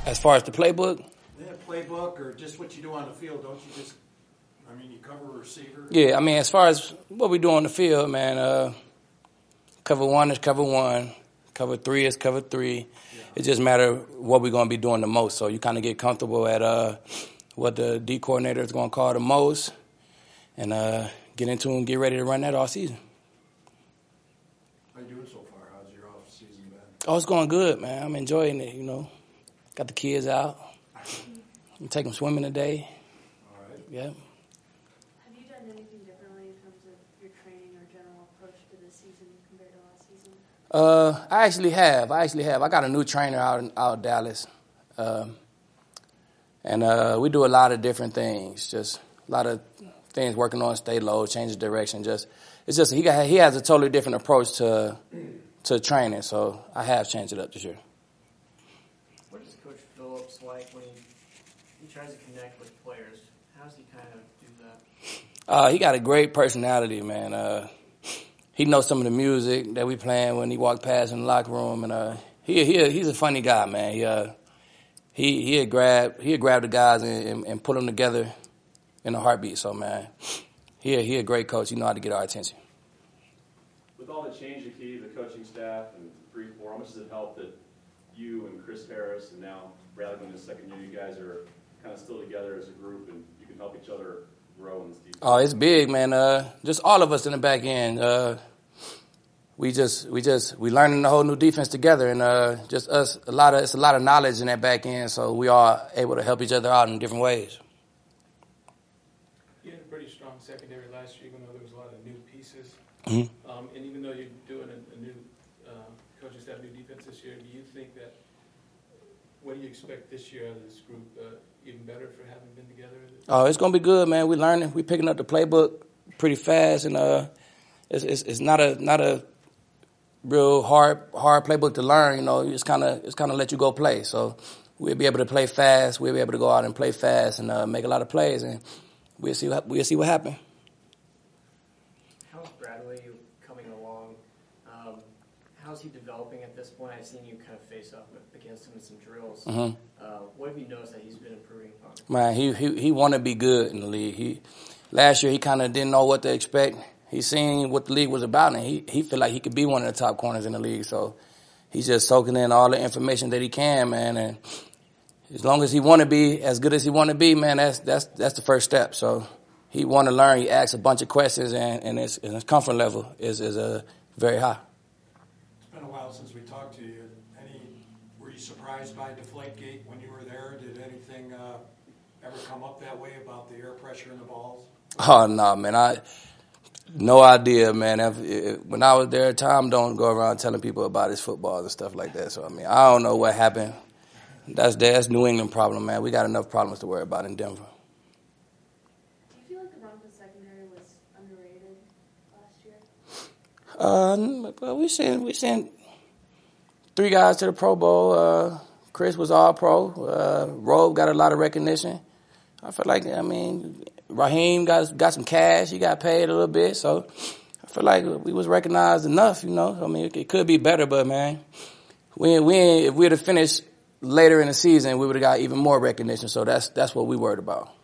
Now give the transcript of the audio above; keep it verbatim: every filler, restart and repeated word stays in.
As far as the playbook? Yeah, playbook or just what you do on the field. Don't you just, I mean, you cover a receiver? Yeah, I mean, as far as what we do on the field, man, uh, cover one is cover one. Cover three is cover three. Yeah. It just matter what we're going to be doing the most. So you kind of get comfortable at uh, what the D coordinator is going to call the most and uh, get into and get ready to run that all season. How you doing so far? How's your off season been? Oh, it's going good, man. I'm enjoying it, you know. Got the kids out. I'm taking them swimming today. All right. Yeah. Have you done anything differently in terms of your training or general approach to this season compared to last season? Uh, I actually have. I actually have. I got a new trainer out in out in Dallas. Um, and uh, we do a lot of different things. Just a lot of things working on stay low, change the direction. Just it's just he got he has a totally different approach to to training. So I have changed it up this year. What is Coach Phillips like when he, he tries to connect with players? How does he kind of do that? Uh, he got a great personality, man. Uh, he knows some of the music that we playing when he walked past in the locker room, and uh, he he he's a funny guy, man. He uh, he he'd grab he'd grab the guys and, and, and put them together in a heartbeat. So, man, he he a great coach. He know how to get our attention. With all the change, Key, the coaching staff, and three, four, how much does it help that you and Chris Harris, and now Bradley in his second year, you guys are kind of still together as a group, and you can help each other grow in this defense? Oh, it's big, man. Uh, just all of us in the back end. Uh, we just, we just, we learning the whole new defense together, and uh, just us. A lot of it's a lot of knowledge in that back end, so we are able to help each other out in different ways. You had a pretty strong secondary last year, even though there was a lot of new pieces. Mm-hmm. Um, and even though you're doing a, a new uh, coaching staff, new defense this year, do you think that, what do you expect this year out of this group, uh, even better for having been together? Oh, it's going to be good, man. We're learning. We're picking up the playbook pretty fast, and uh, it's, it's, it's not a not a real hard hard playbook to learn. You know, it's kind of it's kind of let you go play. So we'll be able to play fast. We'll be able to go out and play fast and uh, make a lot of plays, and we'll see what we'll see what happens. How's Bradley coming along? Um, how's he developing at this point? I've seen you kind of face up against him in some drills. Mm-hmm. Uh, what have you noticed that he's been improving upon? Man, he he he want to be good in the league. He last year he kind of didn't know what to expect. He seen what the league was about, and he he feel like he could be one of the top corners in the league. So he's just soaking in all the information that he can, man. And as long as he want to be as good as he want to be, man, that's that's that's the first step. So he want to learn. He asks a bunch of questions, and and his, and his comfort level is is uh, very high. It's been a while since we talked to you. Any were you surprised by Deflategate when you were there? Did anything uh, ever come up that way about the air pressure in the balls? Oh no, man, I no idea, man. If, if, when I was there, Tom don't go around telling people about his football and stuff like that. So I mean, I don't know what happened. That's that's New England problem, man. We got enough problems to worry about in Denver. Do you feel like the Broncos secondary was underrated last year? Uh, well, we sent we sent three guys to the Pro Bowl. Uh, Chris was All Pro. Uh, Robe got a lot of recognition. I feel like I mean Raheem got got some cash. He got paid a little bit, so I feel like we was recognized enough. You know, I mean it, it could be better, but man, we we if we'd have finished later in the season, we would have got even more recognition. So that's that's what we worried about.